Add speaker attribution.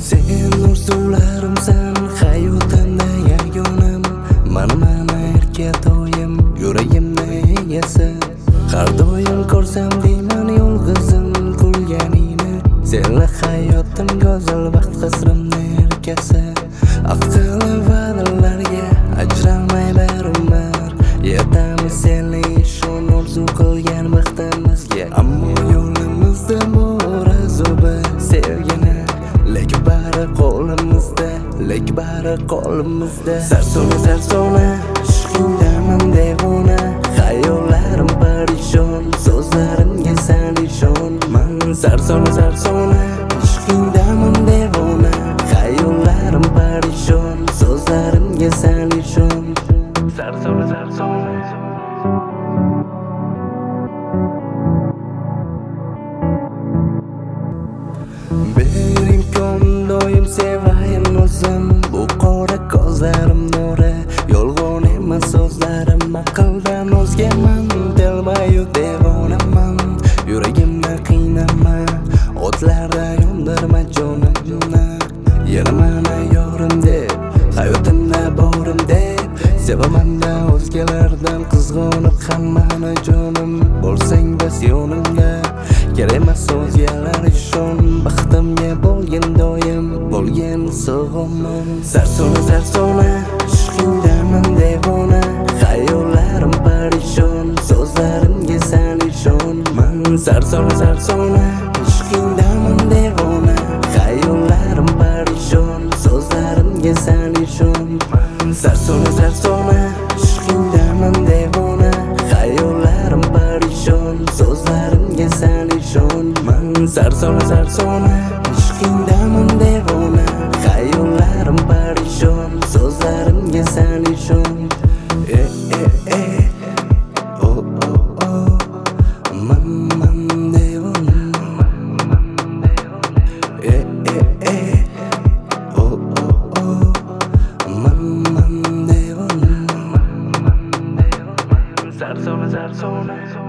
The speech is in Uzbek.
Speaker 1: Sen orzularimsan hayotimda yagonam, mana erkatoyim, yuragimni egasi. Har doim ko'rsam deyman yolg'izim kulganingni, senla hayotim go'zal vaqt qasrimni erkasi. Aqli va'dalarga ajralmay barumar, yetamiz senli ishon orzu qilgan vaqtimizga. Ammo yo'limizda bor azobi sevgini, lek bari qo'limizda. Sarsona ishqingdaman devona, xayollarim parishon, so'zlarimga sal ishonman. Sarsona ishqingdaman devona, xayollarim parishon, so'zlarimga sal ishon. Sarsona bir imkon doim sevayin o'zim, bu qora ko'zlarim nuri, yolg'on emas so'zlarim. Aqldan o'zgaman, telbayu devonaman, yuragimni qiynama, o'tlarda yondirma jonimni. Yana mana yorim deb, hayotimda borim deb, sevaman-da o'zgalardan qizg'onib hammani jonim. Bo'lsang bas yonimda, kerak emas o'zgalar ishon, baxtimga bo'lgin doim, bo'lgin sog'omon. Sarsona ishqingdaman devona, xayollarim parishon, so'zlarimga sal ishonman. Sarsona ishqingdaman devona, xayollarim parishon, so'zlarimga sal ishonman. Sarsona ishqingdaman devona, xayollarim parishon, so'zlarimga sal ishonman. Sarsona ishqingdaman devona, xayollarim parishon, so'zlarimga sal ishon. Man devona, man devona. Sarsona